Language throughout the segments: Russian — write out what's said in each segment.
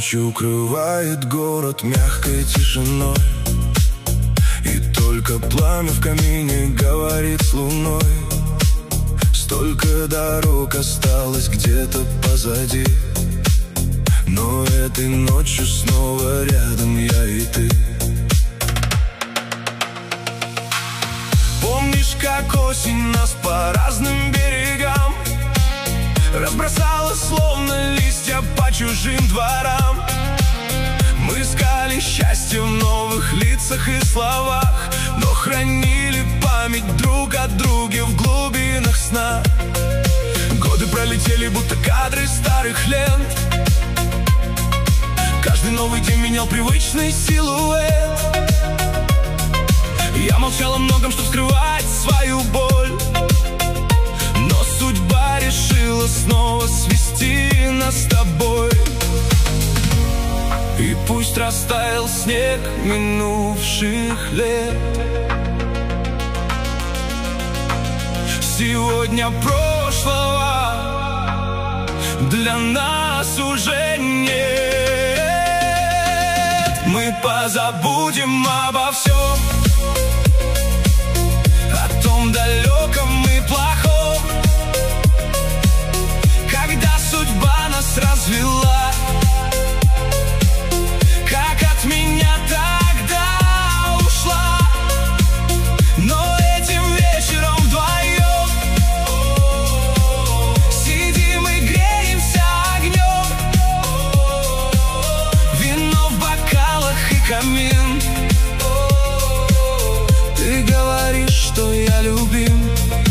Ночь укрывает город мягкой тишиной, и только пламя в камине говорит с луной. Столько дорог осталось где-то позади, но этой ночью снова рядом я и ты. Помнишь, как осень нас по разным берегам разбросала, словно листья по чужим дворам? Мы искали счастье в новых лицах и словах, но хранили память друг о друге в глубинах сна. Годы пролетели, будто кадры старых лент. Каждый новый день менял привычный силуэт. Я молчал о многом, чтобы скрывать свою боль, но судьба решила снова свести нас с тобой. И пусть растаял снег минувших лет, сегодня прошлого для нас уже нет. Мы позабудем обо всем, о том далеком и плохом, когда судьба нас развела. Как от меня тогда ушла, но этим вечером вдвоем сидим и греемся огнем. Вино в бокалах и камин. Ты говоришь, что я любим.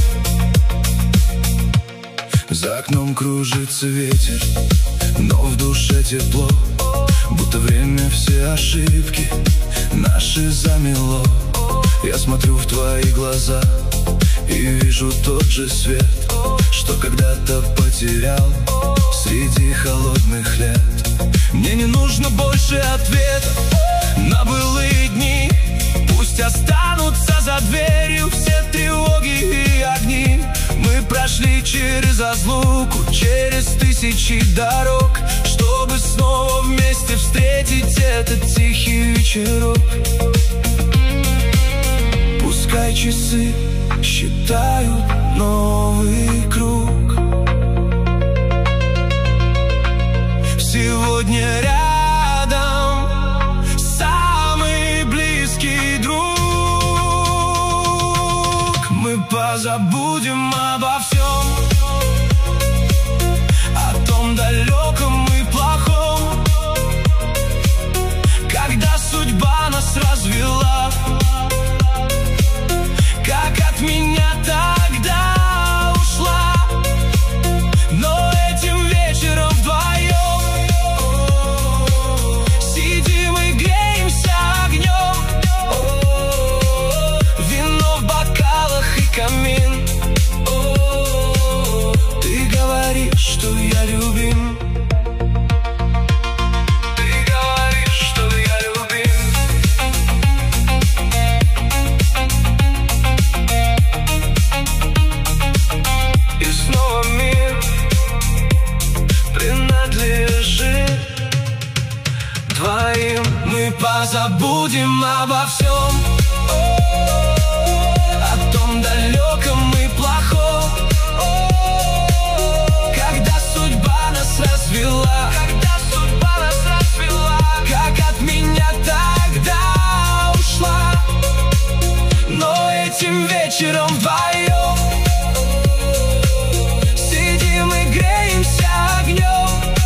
За окном кружится ветер, но в душе тепло, будто время все ошибки наши замело. Я смотрю в твои глаза и вижу тот же свет, что когда-то потерял среди холодных лет. Мне не нужно больше ответов на былые дни. Пусть останутся за дверью все тревоги и огни. Мы прошли через разлуку, через тысячи дорог, чтобы снова вместе встретить этот тихий вечерок. Пускай часы считают новый круг, сегодня рядом самый близкий друг. Мы позабудем обо всем, о том далеком и плохом, когда судьба нас развела. Как от меня тогда ушла, но этим вечером вдвоем сидим и греемся огнем. Вино в бокалах и камин. Ты говоришь, что я любим. Мы позабудем обо всем, о том далеком и плохом, когда судьба нас развела. Как от меня тогда ушла, но этим вечером вдвоем сидим и греемся огнем.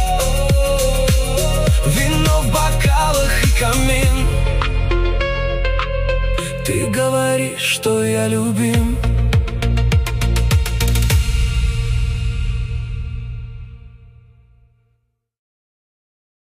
Вино в бокалах и камин. Ты говоришь, что я любим.